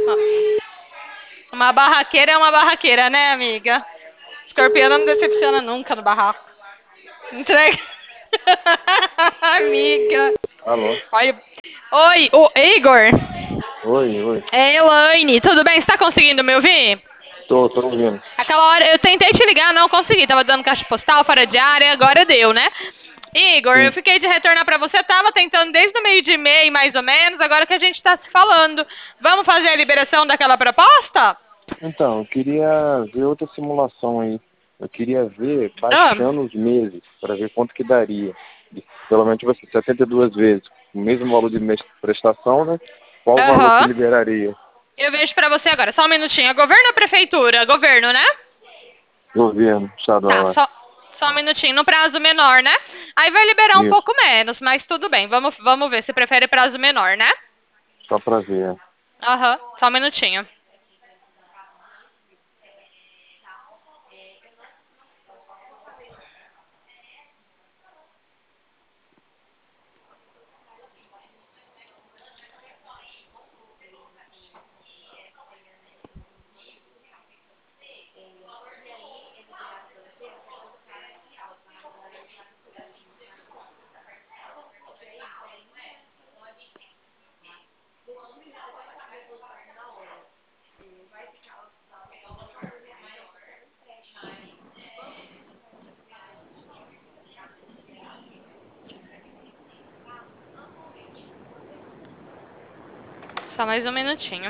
Uma barraqueira é uma barraqueira, né, amiga? Escorpiana não decepciona nunca no barraco. Entrega. Amiga. Alô? Olha. Oi, o Igor. Oi, oi. É Elaine, tudo bem? Você tá conseguindo me ouvir? Tô ouvindo. Aquela hora eu tentei te ligar, não consegui. Tava dando caixa postal, fora de área, agora deu, né? Igor, eu Sim. fiquei de retornar pra você. Tava tentando desde o meio de meio, mais ou menos, agora que a gente tá se falando. Vamos fazer a liberação daquela proposta? Então, eu queria ver outra simulação aí. Eu queria ver Ah, baixando os meses, para ver quanto que daria. Pelo menos, tipo assim, 72 vezes. O mesmo valor de prestação, né? Qual o valor que aham. liberaria? Eu vejo pra você agora, só um minutinho. É governo ou prefeitura? Governo, né? Governo, Tá, estadual, só um minutinho. No prazo menor, né? Aí vai liberar um isso. pouco menos, mas tudo bem. Vamos ver se prefere prazo menor, né? Só para ver. Aham, só um minutinho. Só mais um minutinho.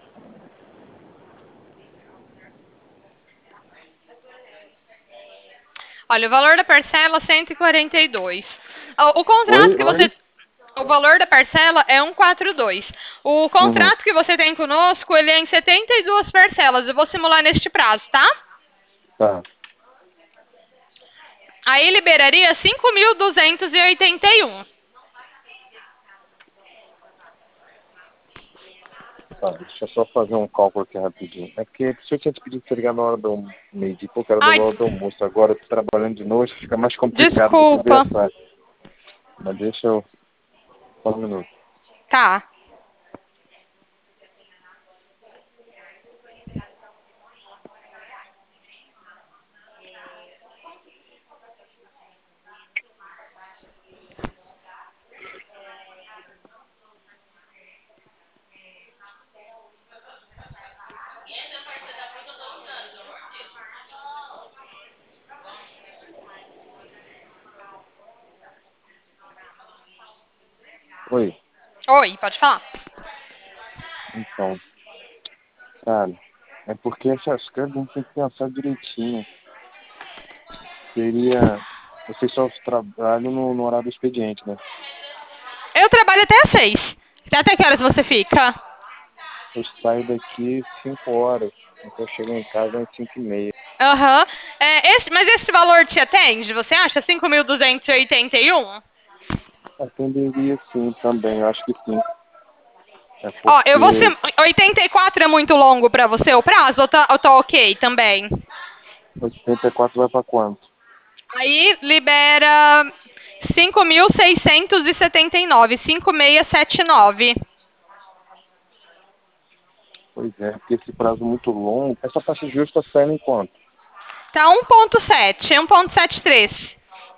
Olha, o valor da parcela é 142. O contrato que Oi? você. O valor da parcela é 142. O Uhum. contrato que você tem conosco, ele é em 72 parcelas. Eu vou simular neste prazo, tá? Tá. Aí liberaria 5.281. Tá, deixa eu só fazer um cálculo aqui rapidinho. É porque se eu tinha te pedido pra você ligar na hora do meio-dia, pouco era da Ai, hora do almoço. Agora eu tô trabalhando de noite, fica mais complicado de desculpa. conversar. Mas deixa eu. Só um minuto. Tá. Oi. Oi, pode falar. Então, cara, é porque essas coisas a gente tem que pensar direitinho. Seria. Vocês só trabalham no horário do expediente, né? Eu trabalho até às 6. Até que horas você fica? Eu saio daqui 5 horas. Então eu chego em casa às 5h30. Aham. Mas esse valor te atende? Você acha 5.281? Atenderia sim também, eu acho que sim. É Ó, eu vou ser. porque 84 é muito longo pra você o prazo ou tá ok também? 84 vai para quanto? Aí libera 5.679, 5.679. Pois é, porque esse prazo muito longo. Essa taxa de juros está saindo em quanto? Tá 1.7, 1.73.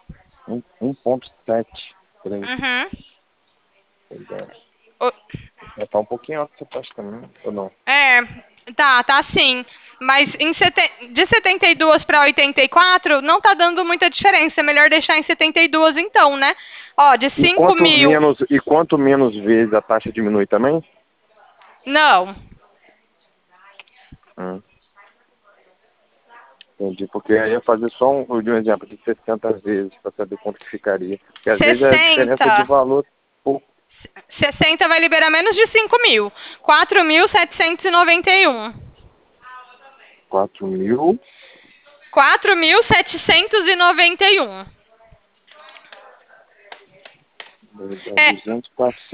1,73. Uhum. Pois é. O- Já tá um pouquinho alto essa taxa também, ou não? É, tá sim. Mas de 72 para 84 não tá dando muita diferença. É melhor deixar em 72 então, né? Ó, de E 5 quanto mil. menos, e quanto menos vezes a taxa diminui também? Não. Hum, entendi. Porque aí ia fazer só eu dei um exemplo de 60 vezes para saber quanto que ficaria. Porque às vezes é a diferença de 60. valor por 60 vai liberar menos de 5 mil. 4.791. 4.000. 4.791. É, 200,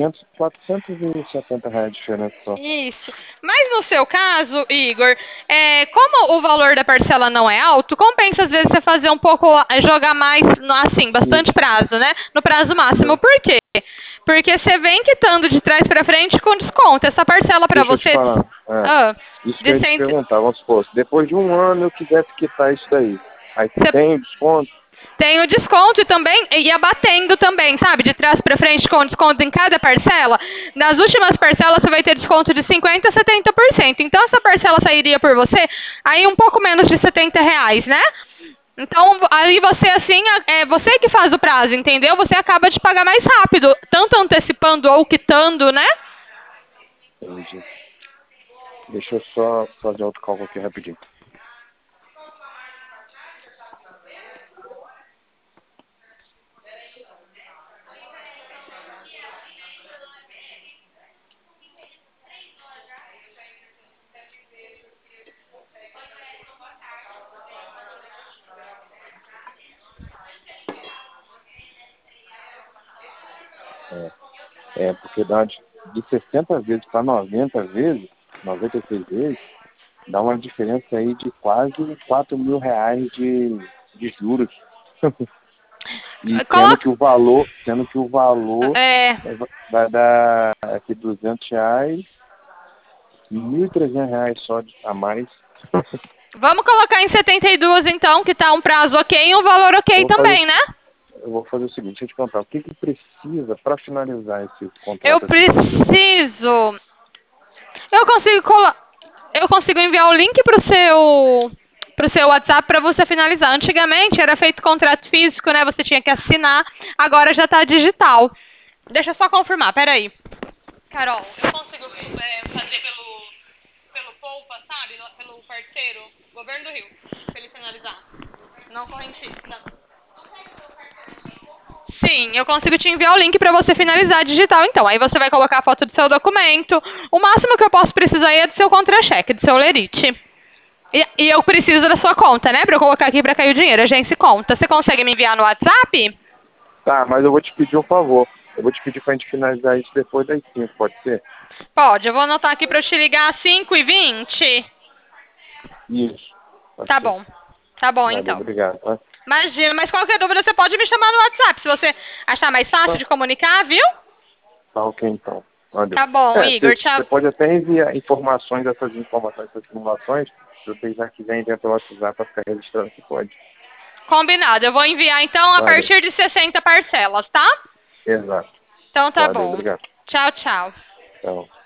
470 reais de diferença só. isso. Mas no seu caso, Igor, como o valor da parcela não é alto, compensa às vezes você fazer um pouco, jogar mais, assim, E, bastante prazo, né? No prazo máximo. né, Por quê? Porque você vem quitando de trás para frente com desconto. Essa parcela para deixa eu te você. falar. Ah, Ah, isso que de eu ia te 100, perguntar, vamos supor, se depois de um ano eu quisesse quitar isso daí, aí você tem o desconto? tem o desconto também, e abatendo também, sabe? De trás para frente com desconto em cada parcela. Nas últimas parcelas você vai ter desconto de 50% a 70%. Então essa parcela sairia por você aí um pouco menos de R$ 70, né? Então, aí você, assim, é você que faz o prazo, entendeu? Você acaba de pagar mais rápido, tanto antecipando ou quitando, né? Entendi. Deixa eu só fazer outro cálculo aqui rapidinho. Porque dá de 60 vezes para 90 vezes, 96 vezes, dá uma diferença aí de quase R$ 4.000 de juros. E Coloca. sendo que o valor É, vai dar aqui R$ 200, R$ 1.300 só a mais. vamos colocar em 72 então, que tá um prazo ok e um valor ok Eu vou fazer, também, né? eu vou fazer o seguinte, deixa eu te contar, o que precisa para finalizar esse Eu contrato aqui com você? preciso. Eu consigo eu consigo enviar o link pro seu WhatsApp para você finalizar. Antigamente era feito contrato físico, né? Você tinha que assinar. Agora já tá digital. Deixa eu só confirmar, peraí. Carol, eu consigo fazer pelo Poupa, sabe? Pelo parceiro, Governo do Rio, pra ele finalizar. Não correntista. Sim, eu consigo te enviar o link para você finalizar digital, então. Aí você vai colocar a foto do seu documento. O máximo que eu posso precisar aí é do seu contra-cheque, do seu lerite. E eu preciso da sua conta, né? Pra eu colocar aqui pra cair o dinheiro. Agência e conta. Você consegue me enviar no WhatsApp? Tá, mas eu vou te pedir um favor. Eu vou te pedir pra gente finalizar isso depois das 5, pode ser? Pode, eu vou anotar aqui pra eu te ligar às 5h20. Isso, pode Tá ser. bom. Tá bom, Valeu, então. obrigado. Tá? Imagina, mas qualquer dúvida você pode me chamar no WhatsApp, se você achar mais fácil Tá, de comunicar, viu? tá ok então. Valeu. Tá bom, Igor. Você Tchau. pode até enviar essas informações, essas simulações, se você já quiser enviar pelo WhatsApp para ficar registrando, você pode. Combinado. Eu vou enviar então a Valeu. partir de 60 parcelas, tá? Exato. Então tá Valeu, bom. obrigado. Tchau, tchau. Tchau.